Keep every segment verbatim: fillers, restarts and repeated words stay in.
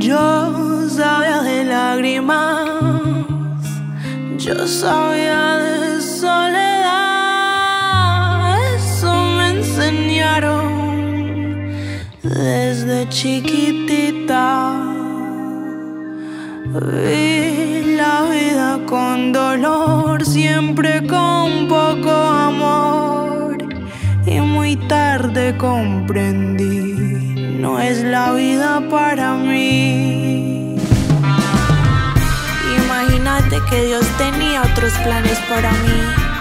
Yo sabía de lágrimas, yo sabía de soledad. Eso me enseñaron desde chiquitita. Vi la vida con dolor, siempre con poco amor. Y muy tarde comprendí, no es la vida para mí. Imagínate que Dios tenía otros planes para mí.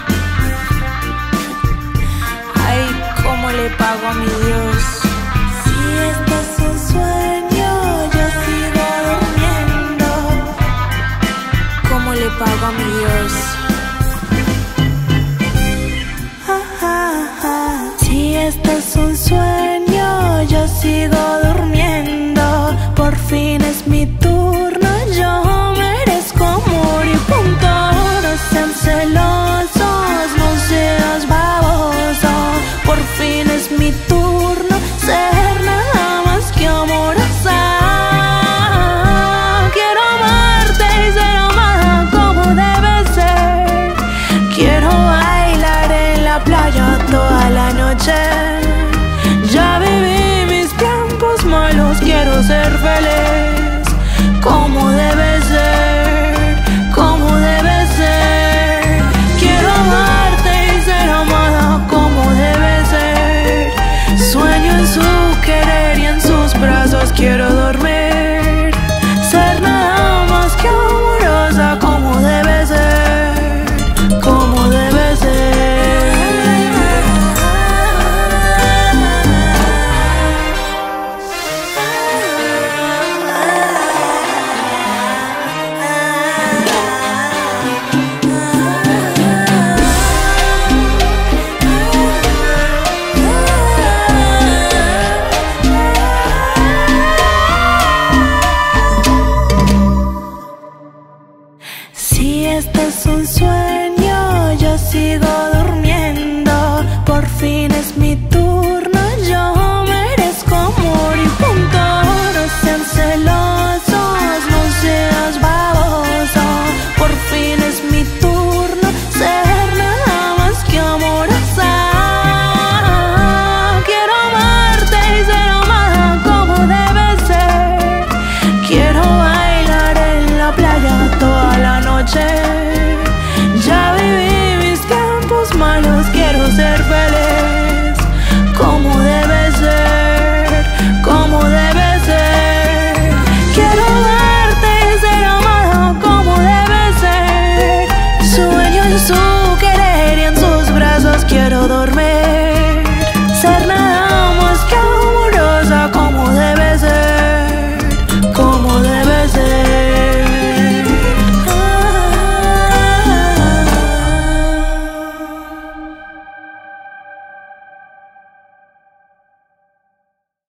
Ay, ¿cómo le pago a mi Dios? Si esto es un sueño, yo sigo durmiendo. ¿Cómo le pago a mi Dios? Si esto es un sueño, yo sigo durmiendo. Por fin es